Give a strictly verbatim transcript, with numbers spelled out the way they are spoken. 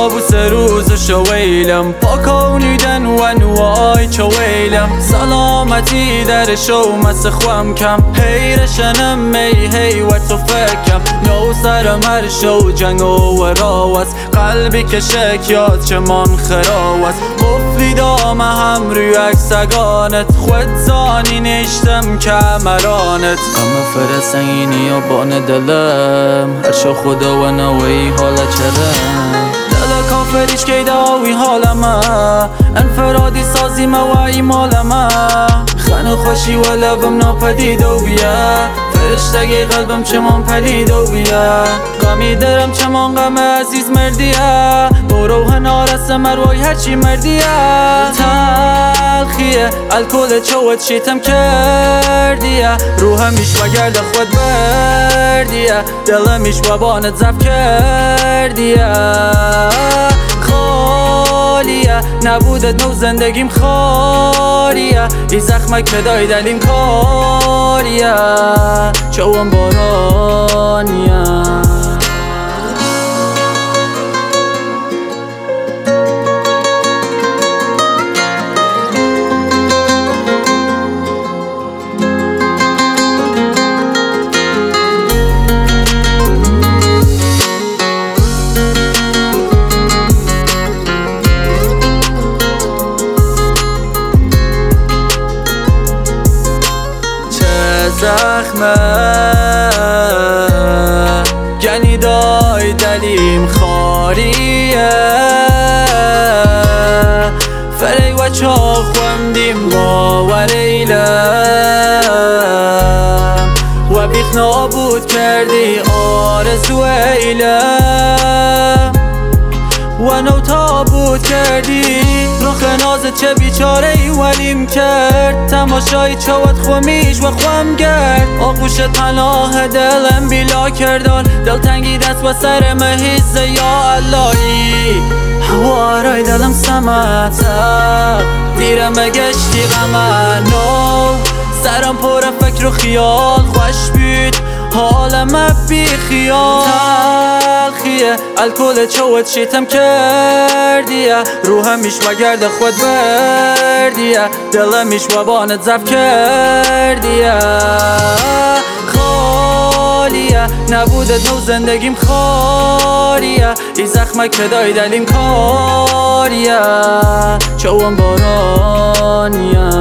کابوس روز شویلم پاکونیدن و نوای چویلم سلامتی در شو مس خوام کم هیرشنم می هی و تو فکم نو سر مر شو جنگ و راوز قلبی که شک یاد چمان خراوز قفلی دام هم روی اکسگانت خود زانی نشتم کمرانت اما فرسینی و بان دلم هر شو خدا و نوی حالا چرم دل کافریش که داوی حالما انفرادی سازی موایی مالما خانو خوشی و لبم ناپدید و بیا فرشتگی قلبم چمان پلید و بیا غمی درم چمان غم عزیز مردیه بروح نارس مروی هرچی مردیه تلخیه الکل چوت شیتم کردیه روحمیش و گرد خود بردیه دلمیش و بانت زف کردیه خالیه نبودت نو زندگیم خاریه ای زخمه که دای دلیم کاریه چوم بارانیه زخمه گنی دای دلیم خاریه فری و چا خوندیم باوریلم و بیخ نابود کردی آرزو ایلم و نو تابود کردی رخ نازت چه بیچاره ای ولیم کرد تماشای چوت خومیش و خوام گرد آغوش پناه دلم بیلا کردال دلتنگی دست و سر مهیزه یا اللهی هوارای دلم سمت دیرم گشتی غمه نو سرم پر فکر و خیال خوش بید حالم بی خیال تلخیه الکل چوت شیتم کردیه روحمیش و گرد خود بردیه دلمیش و بانت زف کردیه خالیه نبودت نو زندگیم خاریه ای زخمه که دای دلیم کاریه چوم بارانیه